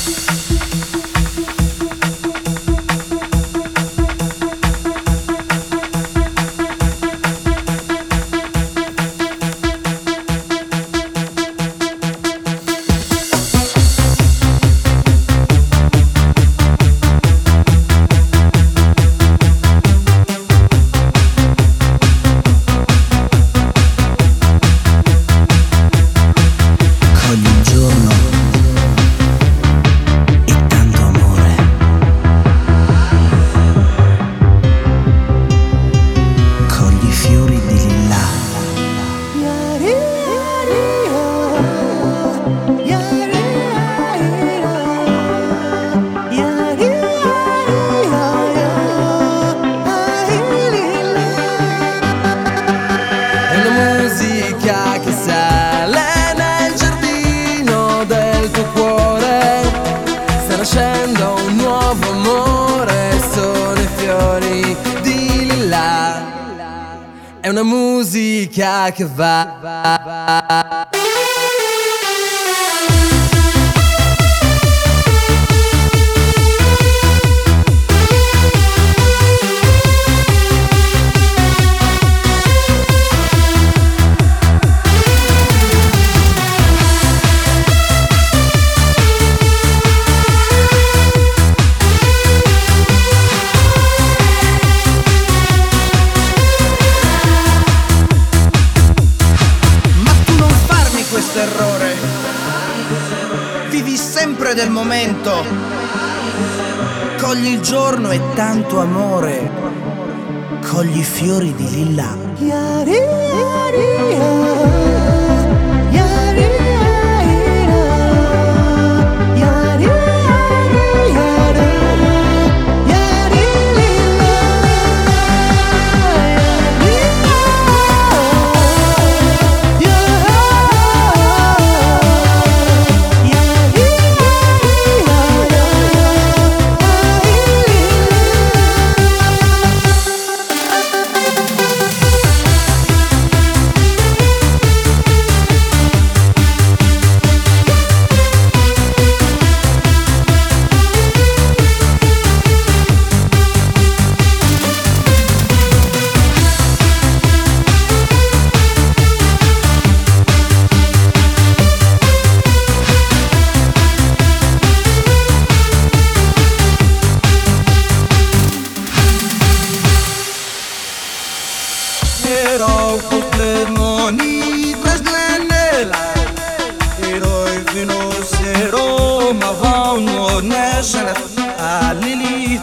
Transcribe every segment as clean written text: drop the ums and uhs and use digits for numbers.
Che sale nel giardino del tuo cuore, sta nascendo un nuovo amore, sono i fiori di lilla, è una musica che va. Errore, vivi sempre del momento, cogli il giorno e tanto amore, cogli i fiori di lilla. Erau cu plemoni trăslenela, eroi vinos ero ma vau no nesene a lili.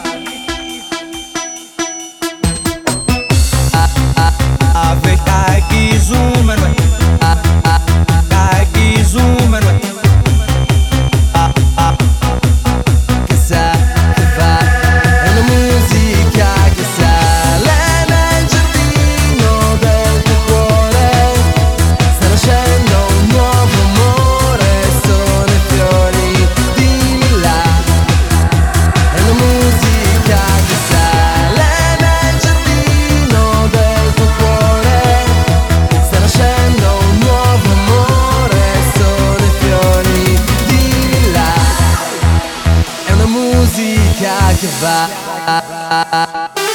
Ave kai gizumen, kai gizumen. Che va.